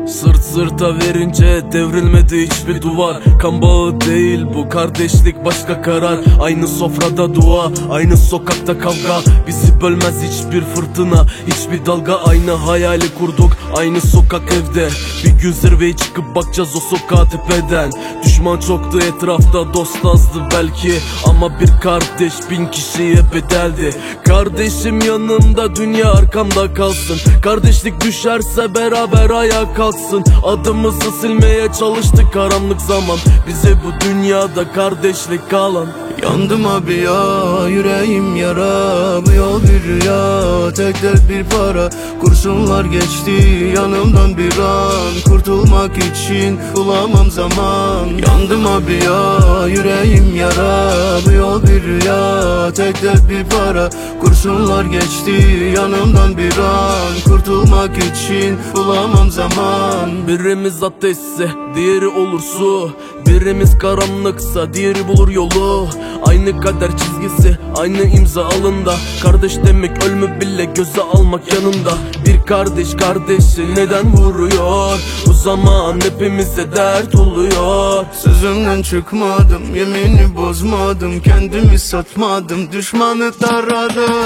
Sırt sırta verince devrilmedi hiçbir duvar. Kan bağı değil bu kardeşlik, başka karar. Aynı sofrada dua, aynı sokakta kavga. Bizi bölmez hiçbir fırtına, hiçbir dalga. Aynı hayali kurduk, aynı sokak evde. Bir gün zirveye çıkıp bakacağız o sokağa tepeden. Düşman çoktu etrafta, dost azdı belki, ama bir kardeş 1000 kişiye bedeldi. Kardeşim yanımda, dünya arkamda kalsın. Kardeşlik düşerse beraber ayağa kalksın. Adımızı silmeye çalıştık karanlık zaman. Bize bu dünyada kardeşlik kalan. Yandım abi ya, yüreğim yara. Bu yol bir rüya, tek dert bir para. Kurşunlar geçti yanımdan bir an. Kurtulmak için bulamam zaman. Yandım abi ya, yüreğim yara. Bu yol bir rüya, tek dert bir para. Kurşunlar geçti yanımdan bir an. Kurtulmak için bulamam zaman. Birimiz ateşse diğeri olur su. Birimiz karanlıksa diğeri bulur yolu. Aynı kader çizgisi, aynı imza alında. Kardeş demek ölümü bile göze almak yanında. Bir kardeş kardeşi neden vuruyor? O zaman hepimize dert oluyor. Sözümden çıkmadım, yemini bozmadım. Kendimi satmadım, düşmanı taradım.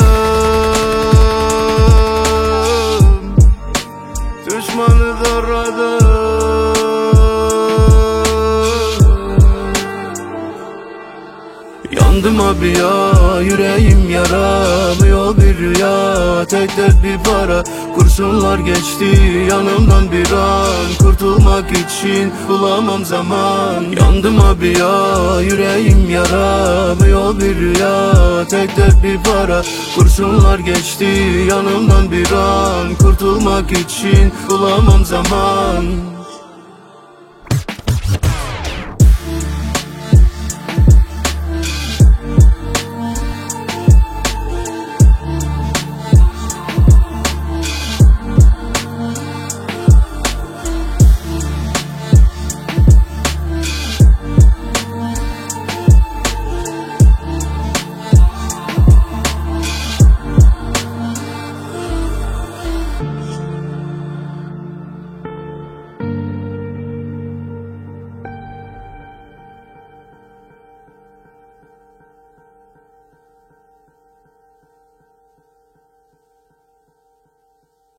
Düşmanı taradım. Yandım abi ya, yüreğim yara. Bu yol bir rüya, tek dert bir para. Kurşunlar geçti yanımdan bir an. Kurtulmak için bulamam zaman. Yandım abi ya, yüreğim yara. Bu yol bir rüya, tek dert bir para. Kurşunlar geçti yanımdan bir an. Kurtulmak için bulamam zaman.